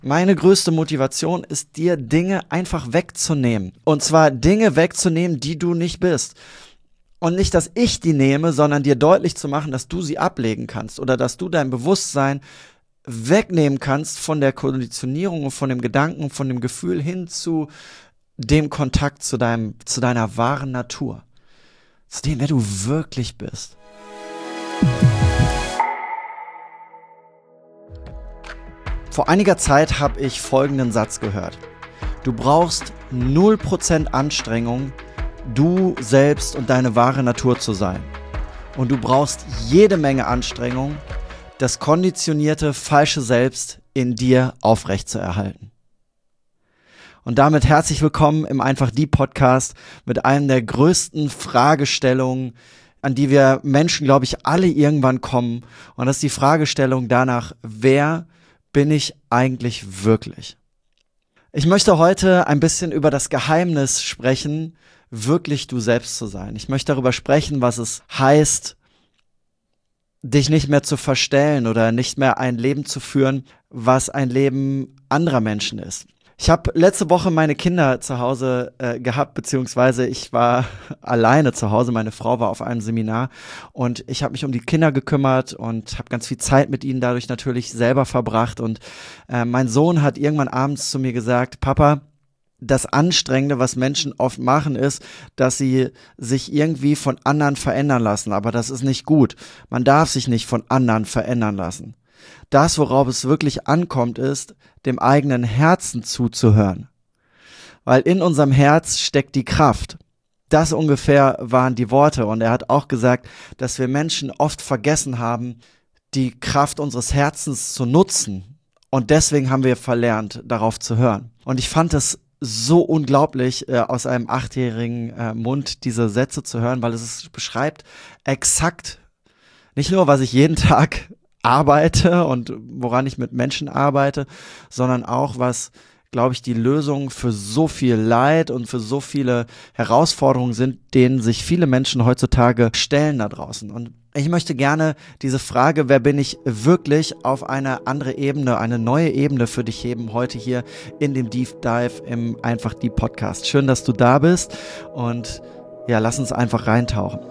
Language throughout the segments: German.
Meine größte Motivation ist, dir Dinge einfach wegzunehmen. Und zwar Dinge wegzunehmen, die du nicht bist. Und nicht, dass ich die nehme, sondern dir deutlich zu machen, dass du sie ablegen kannst oder dass du dein Bewusstsein wegnehmen kannst von der Konditionierung und von dem Gedanken, von dem Gefühl hin zu dem Kontakt zu deiner wahren Natur. Zu dem, wer du wirklich bist. Vor einiger Zeit habe ich folgenden Satz gehört. Du brauchst 0% Anstrengung, du selbst und deine wahre Natur zu sein. Und du brauchst jede Menge Anstrengung, das konditionierte, falsche Selbst in dir aufrechtzuerhalten. Und damit herzlich willkommen im Einfach die Podcast mit einem der größten Fragestellungen, an die wir Menschen, glaube ich, alle irgendwann kommen. Und das ist die Fragestellung danach, wer bin ich eigentlich wirklich? Ich möchte heute ein bisschen über das Geheimnis sprechen, wirklich du selbst zu sein. Ich möchte darüber sprechen, was es heißt, dich nicht mehr zu verstellen oder nicht mehr ein Leben zu führen, was ein Leben anderer Menschen ist. Ich habe letzte Woche meine Kinder zu Hause gehabt, beziehungsweise ich war alleine zu Hause. Meine Frau war auf einem Seminar und ich habe mich um die Kinder gekümmert und habe ganz viel Zeit mit ihnen dadurch natürlich selber verbracht. Und mein Sohn hat irgendwann abends zu mir gesagt, Papa, das Anstrengende, was Menschen oft machen, ist, dass sie sich irgendwie von anderen verändern lassen. Aber das ist nicht gut. Man darf sich nicht von anderen verändern lassen. Das, worauf es wirklich ankommt, ist, dem eigenen Herzen zuzuhören. Weil in unserem Herz steckt die Kraft. Das ungefähr waren die Worte. Und er hat auch gesagt, dass wir Menschen oft vergessen haben, die Kraft unseres Herzens zu nutzen. Und deswegen haben wir verlernt, darauf zu hören. Und ich fand es so unglaublich, aus einem 8-jährigen Mund diese Sätze zu hören, weil es beschreibt exakt nicht nur, was ich jeden Tag arbeite und woran ich mit Menschen arbeite, sondern auch, was, glaube ich, die Lösung für so viel Leid und für so viele Herausforderungen sind, denen sich viele Menschen heutzutage stellen da draußen. Und ich möchte gerne diese Frage, wer bin ich wirklich, auf eine andere Ebene, eine neue Ebene für dich heben, heute hier in dem Deep Dive im Einfach die Podcast. Schön, dass du da bist und ja, lass uns einfach reintauchen.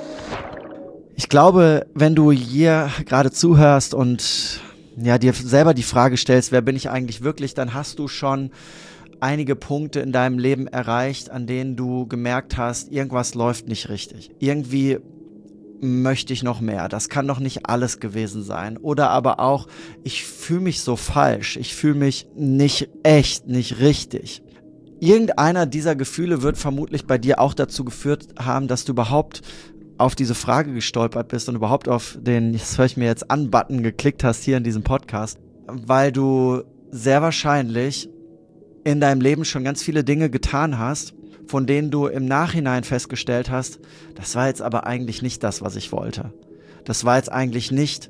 Ich glaube, wenn du hier gerade zuhörst und ja, dir selber die Frage stellst, wer bin ich eigentlich wirklich, dann hast du schon einige Punkte in deinem Leben erreicht, an denen du gemerkt hast, irgendwas läuft nicht richtig. Irgendwie möchte ich noch mehr. Das kann doch nicht alles gewesen sein. Oder aber auch, ich fühle mich so falsch. Ich fühle mich nicht echt, nicht richtig. Irgendeiner dieser Gefühle wird vermutlich bei dir auch dazu geführt haben, dass du überhaupt auf diese Frage gestolpert bist und überhaupt auf den, das höre ich mir jetzt an, Button geklickt hast hier in diesem Podcast, weil du sehr wahrscheinlich in deinem Leben schon ganz viele Dinge getan hast, von denen du im Nachhinein festgestellt hast, das war jetzt aber eigentlich nicht das, was ich wollte. Das war jetzt eigentlich nicht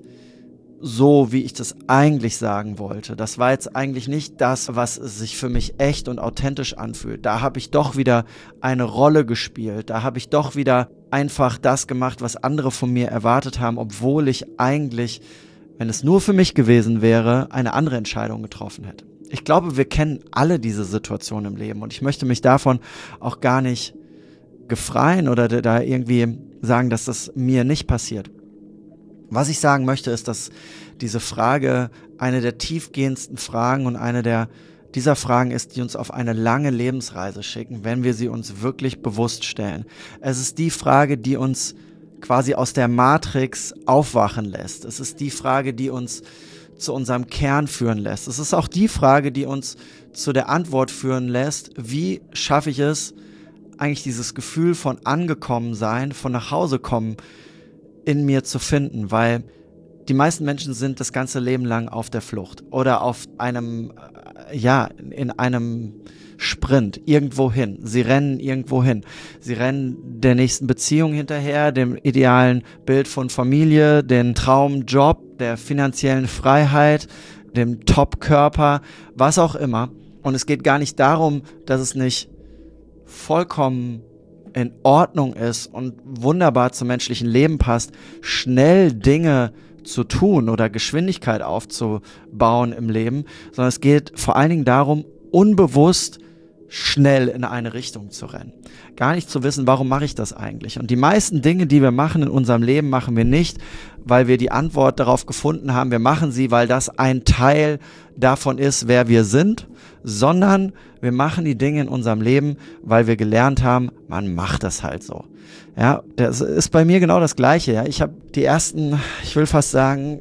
so, wie ich das eigentlich sagen wollte. Das war jetzt eigentlich nicht das, was sich für mich echt und authentisch anfühlt. Da habe ich doch wieder eine Rolle gespielt. Da habe ich doch wieder einfach das gemacht, was andere von mir erwartet haben, obwohl ich eigentlich, wenn es nur für mich gewesen wäre, eine andere Entscheidung getroffen hätte. Ich glaube, wir kennen alle diese Situation im Leben und ich möchte mich davon auch gar nicht befreien oder da irgendwie sagen, dass das mir nicht passiert. Was ich sagen möchte, ist, dass diese Frage eine der tiefgehendsten Fragen und eine dieser Fragen ist, die uns auf eine lange Lebensreise schicken, wenn wir sie uns wirklich bewusst stellen. Es ist die Frage, die uns quasi aus der Matrix aufwachen lässt. Es ist die Frage, die uns zu unserem Kern führen lässt. Es ist auch die Frage, die uns zu der Antwort führen lässt, wie schaffe ich es, eigentlich dieses Gefühl von angekommen sein, von nach Hause kommen, in mir zu finden, weil die meisten Menschen sind das ganze Leben lang auf der Flucht oder auf einem, in einem Sprint irgendwo hin. Sie rennen irgendwo hin. Sie rennen der nächsten Beziehung hinterher, dem idealen Bild von Familie, den Traumjob, der finanziellen Freiheit, dem Top-Körper, was auch immer. Und es geht gar nicht darum, dass es nicht vollkommen in Ordnung ist und wunderbar zum menschlichen Leben passt, schnell Dinge zu tun oder Geschwindigkeit aufzubauen im Leben, sondern es geht vor allen Dingen darum, unbewusst schnell in eine Richtung zu rennen. Gar nicht zu wissen, warum mache ich das eigentlich? Und die meisten Dinge, die wir machen in unserem Leben, machen wir nicht, weil wir die Antwort darauf gefunden haben. Wir machen sie, weil das ein Teil davon ist, wer wir sind, sondern wir machen die Dinge in unserem Leben, weil wir gelernt haben, man macht das halt so. Ja, das ist bei mir genau das Gleiche. Ja, ich habe die ersten, ich will fast sagen,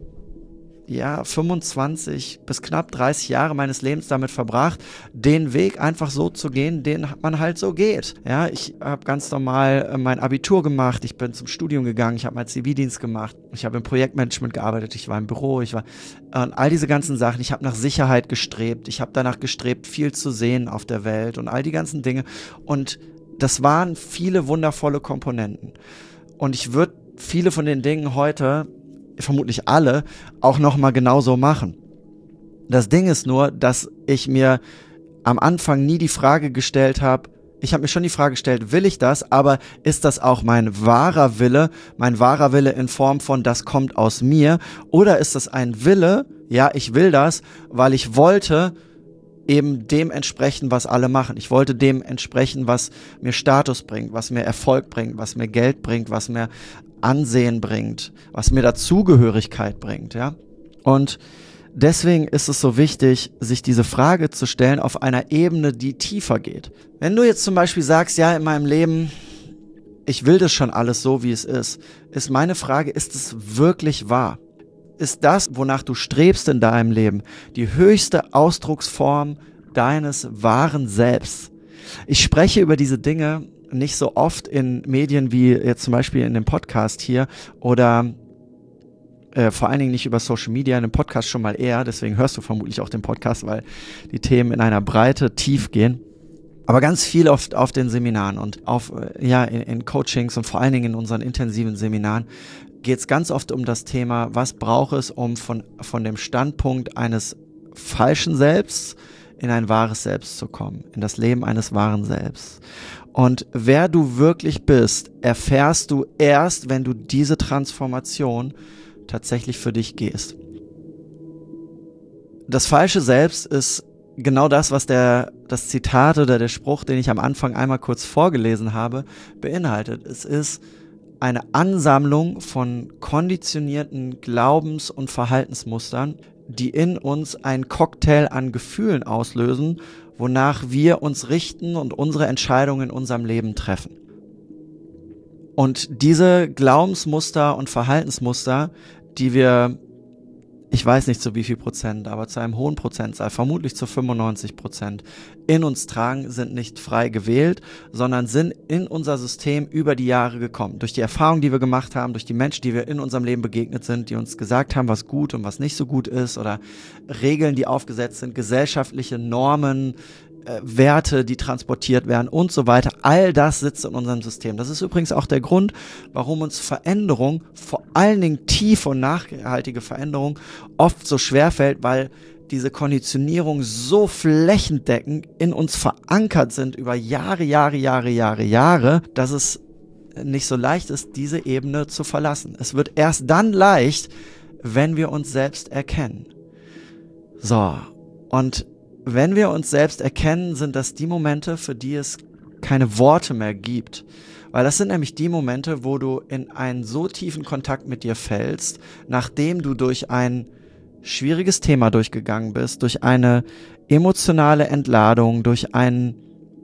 25 bis knapp 30 Jahre meines Lebens damit verbracht, den Weg einfach so zu gehen, den man halt so geht. Ja, ich habe ganz normal mein Abitur gemacht, ich bin zum Studium gegangen, ich habe meinen Zivildienst gemacht, ich habe im Projektmanagement gearbeitet, ich war im Büro, und all diese ganzen Sachen. Ich habe nach Sicherheit gestrebt, ich habe danach gestrebt, viel zu sehen auf der Welt und all die ganzen Dinge. Und das waren viele wundervolle Komponenten. Und ich würde viele von den Dingen heute, vermutlich alle, auch nochmal genauso machen. Das Ding ist nur, dass ich mir am Anfang nie die Frage gestellt habe, ich habe mir schon die Frage gestellt, will ich das, aber ist das auch mein wahrer Wille in Form von, das kommt aus mir, oder ist das ein Wille, ja, ich will das, weil ich wollte eben dem entsprechen, was alle machen. Ich wollte dem entsprechen, was mir Status bringt, was mir Erfolg bringt, was mir Geld bringt, was mir Ansehen bringt, was mir Dazugehörigkeit bringt, ja. Und deswegen ist es so wichtig, sich diese Frage zu stellen auf einer Ebene, die tiefer geht. Wenn du jetzt zum Beispiel sagst, ja, in meinem Leben, ich will das schon alles so, wie es ist meine Frage, ist es wirklich wahr? Ist das, wonach du strebst in deinem Leben, die höchste Ausdrucksform deines wahren Selbst? Ich spreche über diese Dinge nicht so oft in Medien wie jetzt zum Beispiel in dem Podcast hier oder vor allen Dingen nicht über Social Media, in dem Podcast schon mal eher, deswegen hörst du vermutlich auch den Podcast, weil die Themen in einer Breite tief gehen. Aber ganz viel oft auf den Seminaren und in Coachings und vor allen Dingen in unseren intensiven Seminaren geht es ganz oft um das Thema, was braucht es, um von dem Standpunkt eines falschen Selbst in ein wahres Selbst zu kommen, in das Leben eines wahren Selbst. Und wer du wirklich bist, erfährst du erst, wenn du diese Transformation tatsächlich für dich gehst. Das falsche Selbst ist genau das, was das Zitat oder der Spruch, den ich am Anfang einmal kurz vorgelesen habe, beinhaltet. Es ist eine Ansammlung von konditionierten Glaubens- und Verhaltensmustern, die in uns einen Cocktail an Gefühlen auslösen, wonach wir uns richten und unsere Entscheidungen in unserem Leben treffen. Und diese Glaubensmuster und Verhaltensmuster, die wir, ich weiß nicht zu wie viel Prozent, aber zu einem hohen Prozentzahl, vermutlich zu 95%, in uns tragen, sind nicht frei gewählt, sondern sind in unser System über die Jahre gekommen. Durch die Erfahrungen, die wir gemacht haben, durch die Menschen, die wir in unserem Leben begegnet sind, die uns gesagt haben, was gut und was nicht so gut ist, oder Regeln, die aufgesetzt sind, gesellschaftliche Normen, Werte, die transportiert werden und so weiter. All das sitzt in unserem System. Das ist übrigens auch der Grund, warum uns Veränderung, vor allen Dingen tiefe und nachhaltige Veränderung, oft so schwerfällt, weil diese Konditionierung so flächendeckend in uns verankert sind über Jahre, dass es nicht so leicht ist, diese Ebene zu verlassen. Es wird erst dann leicht, wenn wir uns selbst erkennen. So, und wenn wir uns selbst erkennen, sind das die Momente, für die es keine Worte mehr gibt. Weil das sind nämlich die Momente, wo du in einen so tiefen Kontakt mit dir fällst, nachdem du durch ein schwieriges Thema durchgegangen bist, durch eine emotionale Entladung, durch eine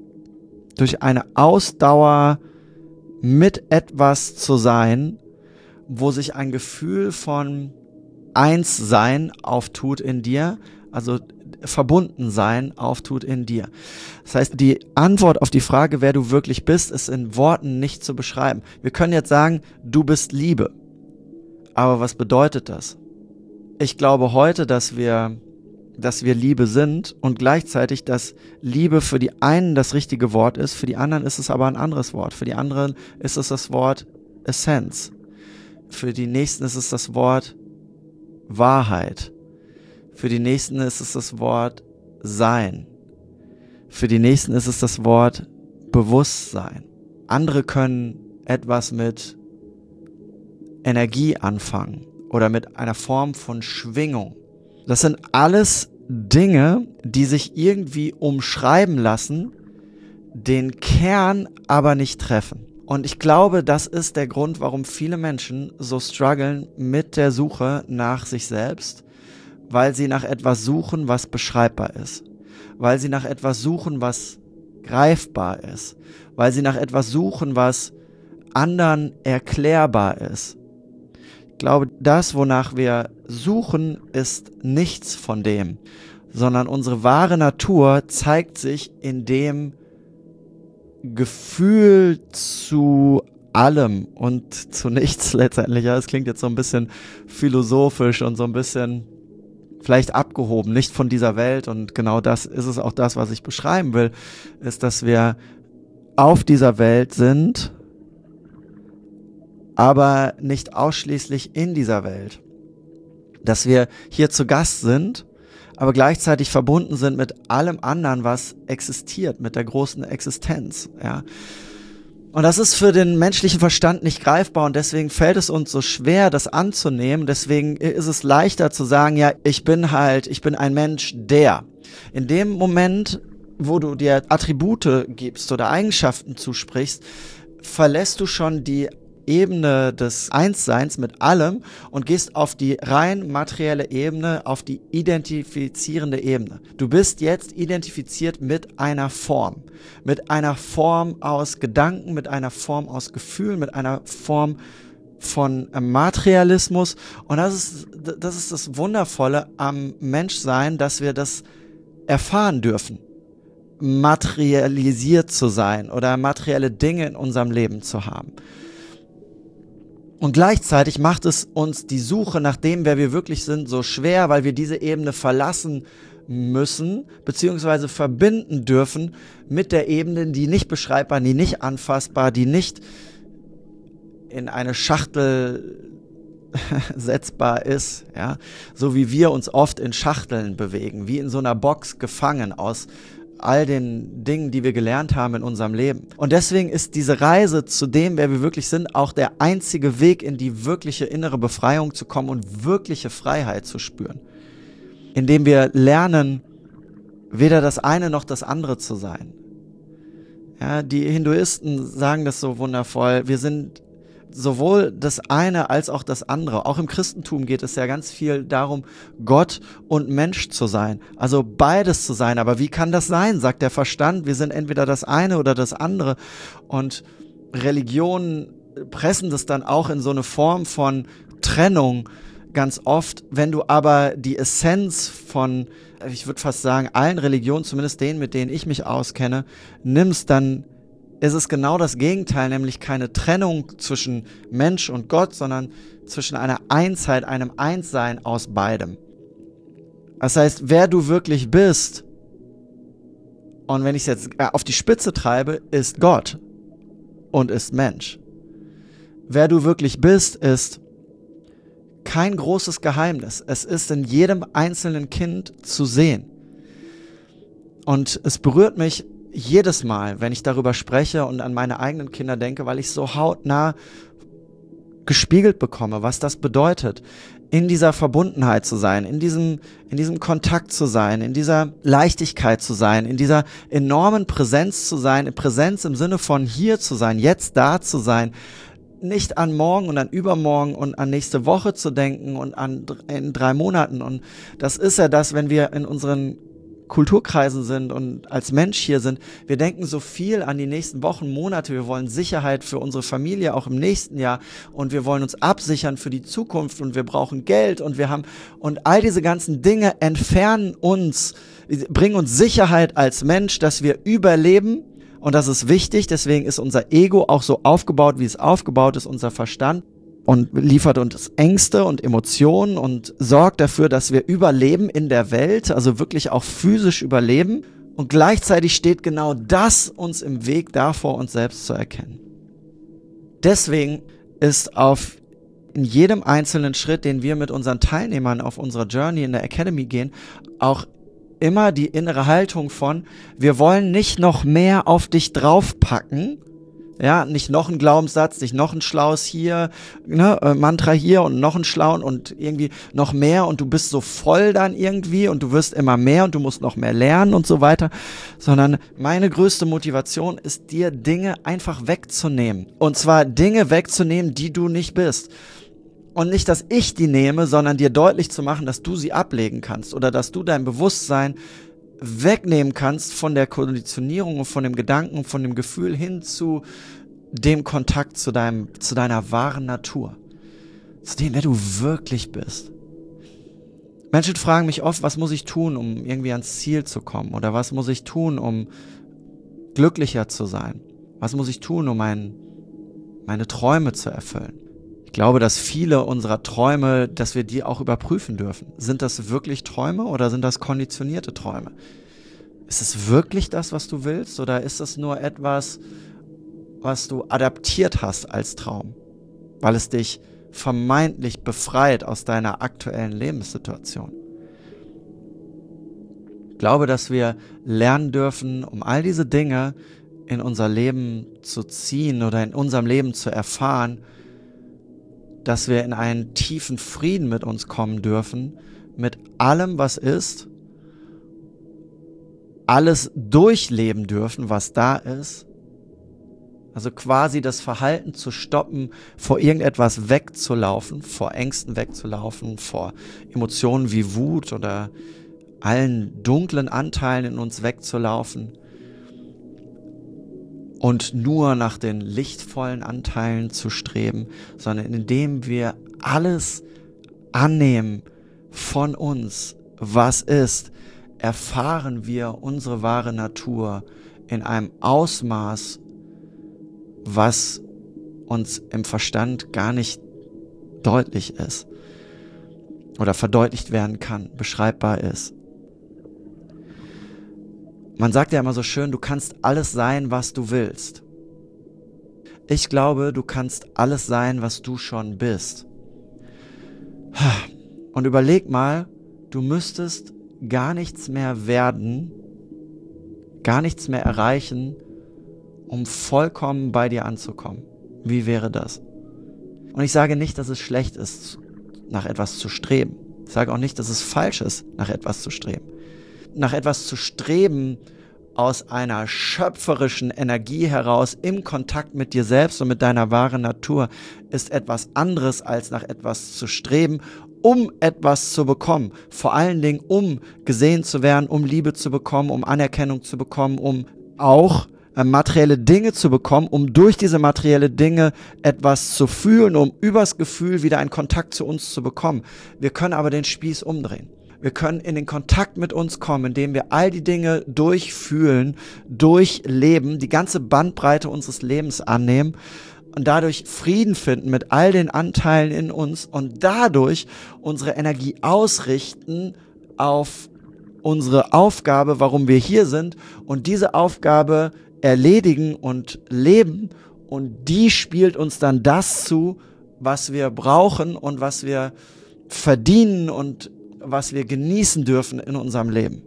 Ausdauer mit etwas zu sein, wo sich ein Gefühl von Einssein auftut in dir, also Verbundensein auftut in dir. Das heißt, die Antwort auf die Frage, wer du wirklich bist, ist in Worten nicht zu beschreiben. Wir können jetzt sagen, du bist Liebe. Aber was bedeutet das? Ich glaube heute, dass wir Liebe sind und gleichzeitig, dass Liebe für die einen das richtige Wort ist, für die anderen ist es aber ein anderes Wort. Für die anderen ist es das Wort Essenz. Für die nächsten ist es das Wort Wahrheit. Für die nächsten ist es das Wort Sein. Für die nächsten ist es das Wort Bewusstsein. Andere können etwas mit Energie anfangen oder mit einer Form von Schwingung. Das sind alles Dinge, die sich irgendwie umschreiben lassen, den Kern aber nicht treffen. Und ich glaube, das ist der Grund, warum viele Menschen so strugglen mit der Suche nach sich selbst, weil sie nach etwas suchen, was beschreibbar ist, weil sie nach etwas suchen, was greifbar ist, weil sie nach etwas suchen, was anderen erklärbar ist. Ich glaube, das, wonach wir suchen, ist nichts von dem, sondern unsere wahre Natur zeigt sich in dem Gefühl zu allem und zu nichts letztendlich. Ja, das klingt jetzt so ein bisschen philosophisch und so ein bisschen vielleicht abgehoben, nicht von dieser Welt, und genau das ist es auch, das, was ich beschreiben will, ist, dass wir auf dieser Welt sind, aber nicht ausschließlich in dieser Welt. Dass wir hier zu Gast sind, aber gleichzeitig verbunden sind mit allem anderen, was existiert, mit der großen Existenz, ja. Und das ist für den menschlichen Verstand nicht greifbar, und deswegen fällt es uns so schwer, das anzunehmen. Deswegen ist es leichter zu sagen, ja, ich bin ein Mensch, der. In dem Moment, wo du dir Attribute gibst oder Eigenschaften zusprichst, verlässt du schon die Ebene des Einsseins mit allem und gehst auf die rein materielle Ebene, auf die identifizierende Ebene. Du bist jetzt identifiziert mit einer Form aus Gedanken, mit einer Form aus Gefühlen, mit einer Form von Materialismus. Und das ist das Wundervolle am Menschsein, dass wir das erfahren dürfen, materialisiert zu sein oder materielle Dinge in unserem Leben zu haben. Und gleichzeitig macht es uns die Suche nach dem, wer wir wirklich sind, so schwer, weil wir diese Ebene verlassen müssen, beziehungsweise verbinden dürfen mit der Ebene, die nicht beschreibbar, die nicht anfassbar, die nicht in eine Schachtel setzbar ist, ja, so wie wir uns oft in Schachteln bewegen, wie in so einer Box gefangen aus all den Dingen, die wir gelernt haben in unserem Leben. Und deswegen ist diese Reise zu dem, wer wir wirklich sind, auch der einzige Weg, in die wirkliche innere Befreiung zu kommen und wirkliche Freiheit zu spüren. Indem wir lernen, weder das eine noch das andere zu sein. Ja, die Hinduisten sagen das so wundervoll, wir sind sowohl das eine als auch das andere. Auch im Christentum geht es ja ganz viel darum, Gott und Mensch zu sein. Also beides zu sein. Aber wie kann das sein, sagt der Verstand? Wir sind entweder das eine oder das andere. Und Religionen pressen das dann auch in so eine Form von Trennung ganz oft. Wenn du aber die Essenz von, ich würde fast sagen, allen Religionen, zumindest denen, mit denen ich mich auskenne, nimmst, dann ist es genau das Gegenteil, nämlich keine Trennung zwischen Mensch und Gott, sondern zwischen einer Einsheit, einem Einssein aus beidem. Das heißt, wer du wirklich bist, und wenn ich es jetzt auf die Spitze treibe, ist Gott und ist Mensch. Wer du wirklich bist, ist kein großes Geheimnis. Es ist in jedem einzelnen Kind zu sehen. Und es berührt mich jedes Mal, wenn ich darüber spreche und an meine eigenen Kinder denke, weil ich so hautnah gespiegelt bekomme, was das bedeutet, in dieser Verbundenheit zu sein, in diesem Kontakt zu sein, in dieser Leichtigkeit zu sein, in dieser enormen Präsenz zu sein, Präsenz im Sinne von hier zu sein, jetzt da zu sein, nicht an morgen und an übermorgen und an nächste Woche zu denken und in 3 Monaten. Und das ist ja das, wenn wir in unseren Kulturkreisen sind und als Mensch hier sind, wir denken so viel an die nächsten Wochen, Monate, wir wollen Sicherheit für unsere Familie auch im nächsten Jahr und wir wollen uns absichern für die Zukunft und wir brauchen Geld und all diese ganzen Dinge entfernen uns, bringen uns Sicherheit als Mensch, dass wir überleben, und das ist wichtig, deswegen ist unser Ego auch so aufgebaut, wie es aufgebaut ist, unser Verstand, und liefert uns Ängste und Emotionen und sorgt dafür, dass wir überleben in der Welt, also wirklich auch physisch überleben. Und gleichzeitig steht genau das uns im Weg davor, uns selbst zu erkennen. Deswegen ist in jedem einzelnen Schritt, den wir mit unseren Teilnehmern auf unserer Journey in der Academy gehen, auch immer die innere Haltung von, wir wollen nicht noch mehr auf dich draufpacken, Ja, nicht noch ein Glaubenssatz, nicht noch ein schlaues hier, ne, Mantra hier und noch ein schlauen und irgendwie noch mehr und du bist so voll dann irgendwie und du wirst immer mehr und du musst noch mehr lernen und so weiter, sondern meine größte Motivation ist, dir Dinge einfach wegzunehmen. Und zwar Dinge wegzunehmen, die du nicht bist. Und nicht, dass ich die nehme, sondern dir deutlich zu machen, dass du sie ablegen kannst oder dass du dein Bewusstsein wegnehmen kannst von der Konditionierung und von dem Gedanken und von dem Gefühl hin zu dem Kontakt zu deiner wahren Natur. Zu dem, wer du wirklich bist. Menschen fragen mich oft, was muss ich tun, um irgendwie ans Ziel zu kommen? Oder was muss ich tun, um glücklicher zu sein? Was muss ich tun, um meine Träume zu erfüllen? Ich glaube, dass viele unserer Träume, dass wir die auch überprüfen dürfen. Sind das wirklich Träume oder sind das konditionierte Träume? Ist es wirklich das, was du willst, oder ist es nur etwas, was du adaptiert hast als Traum, weil es dich vermeintlich befreit aus deiner aktuellen Lebenssituation? Ich glaube, dass wir lernen dürfen, um all diese Dinge in unser Leben zu ziehen oder in unserem Leben zu erfahren, dass wir in einen tiefen Frieden mit uns kommen dürfen, mit allem, was ist, alles durchleben dürfen, was da ist, also quasi das Verhalten zu stoppen, vor irgendetwas wegzulaufen, vor Ängsten wegzulaufen, vor Emotionen wie Wut oder allen dunklen Anteilen in uns wegzulaufen und nur nach den lichtvollen Anteilen zu streben, sondern indem wir alles annehmen von uns, was ist, erfahren wir unsere wahre Natur in einem Ausmaß, was uns im Verstand gar nicht deutlich ist oder verdeutlicht werden kann, beschreibbar ist. Man sagt ja immer so schön, du kannst alles sein, was du willst. Ich glaube, du kannst alles sein, was du schon bist. Und überleg mal, du müsstest gar nichts mehr werden, gar nichts mehr erreichen, um vollkommen bei dir anzukommen. Wie wäre das? Und ich sage nicht, dass es schlecht ist, nach etwas zu streben. Ich sage auch nicht, dass es falsch ist, nach etwas zu streben. Nach etwas zu streben aus einer schöpferischen Energie heraus im Kontakt mit dir selbst und mit deiner wahren Natur ist etwas anderes, als nach etwas zu streben, um etwas zu bekommen. Vor allen Dingen, um gesehen zu werden, um Liebe zu bekommen, um Anerkennung zu bekommen, um auch materielle Dinge zu bekommen, um durch diese materielle Dinge etwas zu fühlen, um übers Gefühl wieder einen Kontakt zu uns zu bekommen. Wir können aber den Spieß umdrehen. Wir können in den Kontakt mit uns kommen, indem wir all die Dinge durchfühlen, durchleben, die ganze Bandbreite unseres Lebens annehmen und dadurch Frieden finden mit all den Anteilen in uns und dadurch unsere Energie ausrichten auf unsere Aufgabe, warum wir hier sind, und diese Aufgabe erledigen und leben, und die spielt uns dann das zu, was wir brauchen und was wir verdienen und was wir genießen dürfen in unserem Leben.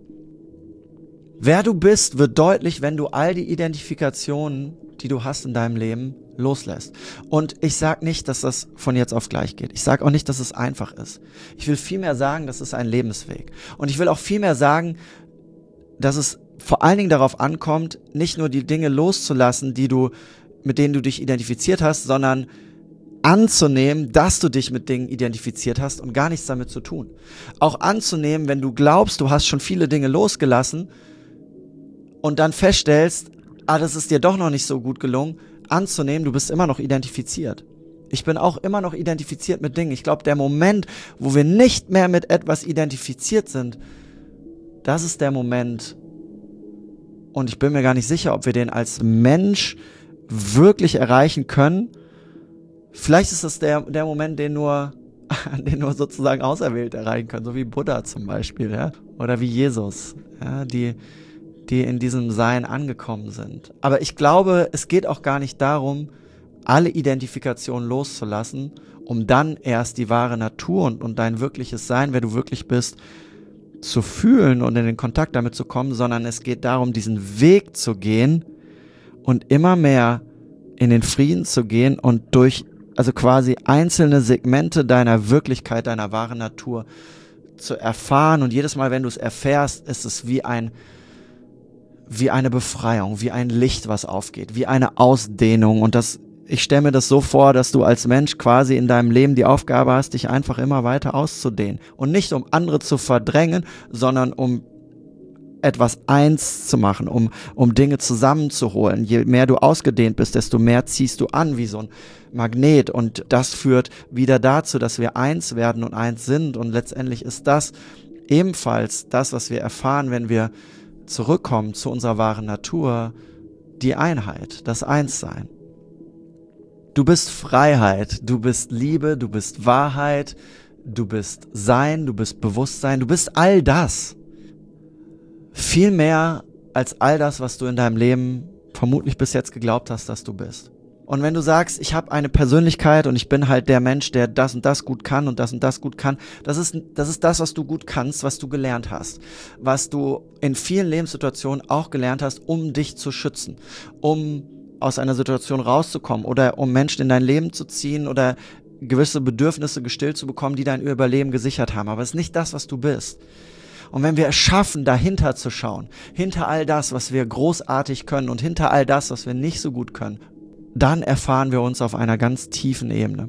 Wer du bist, wird deutlich, wenn du all die Identifikationen, die du hast in deinem Leben, loslässt. Und ich sage nicht, dass das von jetzt auf gleich geht. Ich sage auch nicht, dass es einfach ist. Ich will vielmehr sagen, das ist ein Lebensweg. Und ich will auch vielmehr sagen, dass es vor allen Dingen darauf ankommt, nicht nur die Dinge loszulassen, mit denen du dich identifiziert hast, sondern anzunehmen, dass du dich mit Dingen identifiziert hast und gar nichts damit zu tun. Auch anzunehmen, wenn du glaubst, du hast schon viele Dinge losgelassen und dann feststellst, das ist dir doch noch nicht so gut gelungen, anzunehmen, du bist immer noch identifiziert. Ich bin auch immer noch identifiziert mit Dingen. Ich glaube, der Moment, wo wir nicht mehr mit etwas identifiziert sind, das ist der Moment, und ich bin mir gar nicht sicher, ob wir den als Mensch wirklich erreichen können. Vielleicht ist das der Moment, den nur sozusagen Auserwählte erreichen können, so wie Buddha zum Beispiel, ja, oder wie Jesus, ja, die in diesem Sein angekommen sind. Aber ich glaube, es geht auch gar nicht darum, alle Identifikationen loszulassen, um dann erst die wahre Natur und dein wirkliches Sein, wer du wirklich bist, zu fühlen und in den Kontakt damit zu kommen, sondern es geht darum, diesen Weg zu gehen und immer mehr in den Frieden zu gehen und durch also quasi einzelne Segmente deiner Wirklichkeit, deiner wahren Natur zu erfahren. Und jedes Mal, wenn du es erfährst, ist es wie eine Befreiung, wie ein Licht, was aufgeht, wie eine Ausdehnung. Und ich stelle mir das so vor, dass du als Mensch quasi in deinem Leben die Aufgabe hast, dich einfach immer weiter auszudehnen. Und nicht um andere zu verdrängen, sondern um etwas eins zu machen, um Dinge zusammenzuholen. Je mehr du ausgedehnt bist, desto mehr ziehst du an wie so ein Magnet. Und das führt wieder dazu, dass wir eins werden und eins sind. Und letztendlich ist das ebenfalls das, was wir erfahren, wenn wir zurückkommen zu unserer wahren Natur, die Einheit, das Einssein. Du bist Freiheit, du bist Liebe, du bist Wahrheit, du bist Sein, du bist Bewusstsein, du bist all das. Viel mehr als all das, was du in deinem Leben vermutlich bis jetzt geglaubt hast, dass du bist. Und wenn du sagst, ich habe eine Persönlichkeit und ich bin halt der Mensch, der das und das gut kann und das gut kann, das ist das, was du gut kannst, was du gelernt hast, was du in vielen Lebenssituationen auch gelernt hast, um dich zu schützen, um aus einer Situation rauszukommen oder um Menschen in dein Leben zu ziehen oder gewisse Bedürfnisse gestillt zu bekommen, die dein Überleben gesichert haben. Aber es ist nicht das, was du bist. Und wenn wir es schaffen, dahinter zu schauen, hinter all das, was wir großartig können und hinter all das, was wir nicht so gut können, dann erfahren wir uns auf einer ganz tiefen Ebene.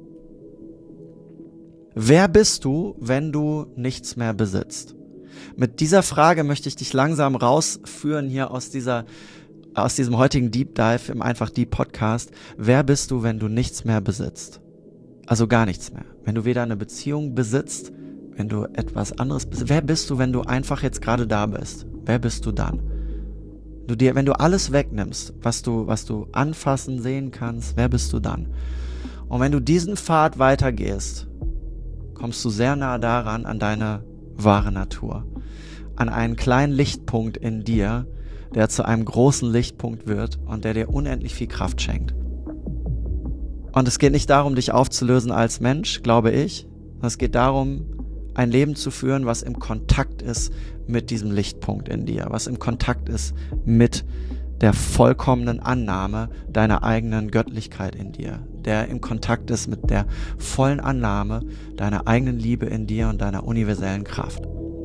Wer bist du, wenn du nichts mehr besitzt? Mit dieser Frage möchte ich dich langsam rausführen hier aus diesem heutigen Deep Dive im Einfach Deep Podcast. Wer bist du, wenn du nichts mehr besitzt? Also gar nichts mehr. Wenn du weder eine Beziehung besitzt, wenn du etwas anderes bist. Wer bist du, wenn du einfach jetzt gerade da bist? Wer bist du dann? Wenn du alles wegnimmst, was du anfassen, sehen kannst, wer bist du dann? Und wenn du diesen Pfad weitergehst, kommst du sehr nah daran an deine wahre Natur. An einen kleinen Lichtpunkt in dir, der zu einem großen Lichtpunkt wird und der dir unendlich viel Kraft schenkt. Und es geht nicht darum, dich aufzulösen als Mensch, glaube ich. Es geht darum, ein Leben zu führen, was im Kontakt ist mit diesem Lichtpunkt in dir, was im Kontakt ist mit der vollkommenen Annahme deiner eigenen Göttlichkeit in dir, der im Kontakt ist mit der vollen Annahme deiner eigenen Liebe in dir und deiner universellen Kraft.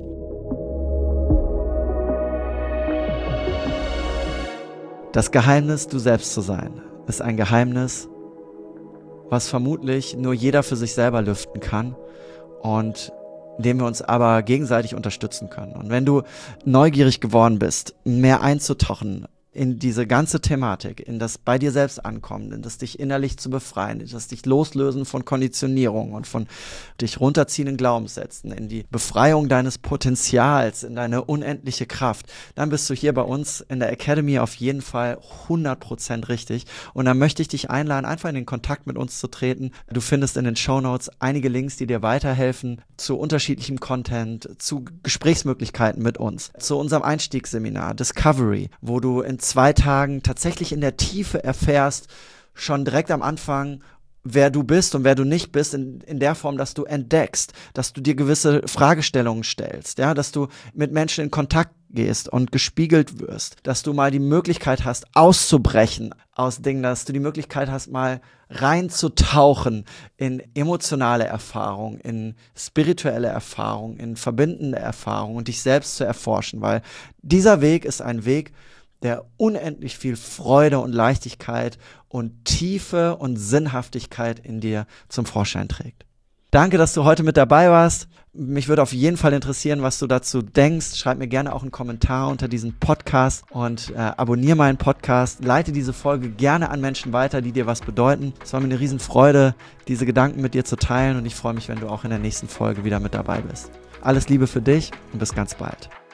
Das Geheimnis, du selbst zu sein, ist ein Geheimnis, was vermutlich nur jeder für sich selber lüften kann und indem wir uns aber gegenseitig unterstützen können. Und wenn du neugierig geworden bist, mehr einzutauchen in diese ganze Thematik, in das bei dir selbst ankommen, in das dich innerlich zu befreien, in das dich loslösen von Konditionierung und von dich runterziehenden Glaubenssätzen, in die Befreiung deines Potenzials, in deine unendliche Kraft, dann bist du hier bei uns in der Academy auf jeden Fall 100% richtig. Und dann möchte ich dich einladen, einfach in den Kontakt mit uns zu treten. Du findest in den Shownotes einige Links, die dir weiterhelfen zu unterschiedlichem Content, zu Gesprächsmöglichkeiten mit uns, zu unserem Einstiegsseminar Discovery, wo du in 2 Tagen tatsächlich in der Tiefe erfährst, schon direkt am Anfang, wer du bist und wer du nicht bist, in der Form, dass du entdeckst, dass du dir gewisse Fragestellungen stellst, ja, dass du mit Menschen in Kontakt gehst und gespiegelt wirst, dass du mal die Möglichkeit hast, auszubrechen aus Dingen, dass du die Möglichkeit hast, mal reinzutauchen in emotionale Erfahrung, in spirituelle Erfahrung, in verbindende Erfahrung und dich selbst zu erforschen, weil dieser Weg ist ein Weg, der unendlich viel Freude und Leichtigkeit und Tiefe und Sinnhaftigkeit in dir zum Vorschein trägt. Danke, dass du heute mit dabei warst. Mich würde auf jeden Fall interessieren, was du dazu denkst. Schreib mir gerne auch einen Kommentar unter diesem Podcast und abonniere meinen Podcast. Leite diese Folge gerne an Menschen weiter, die dir was bedeuten. Es war mir eine Riesenfreude, diese Gedanken mit dir zu teilen und ich freue mich, wenn du auch in der nächsten Folge wieder mit dabei bist. Alles Liebe für dich und bis ganz bald.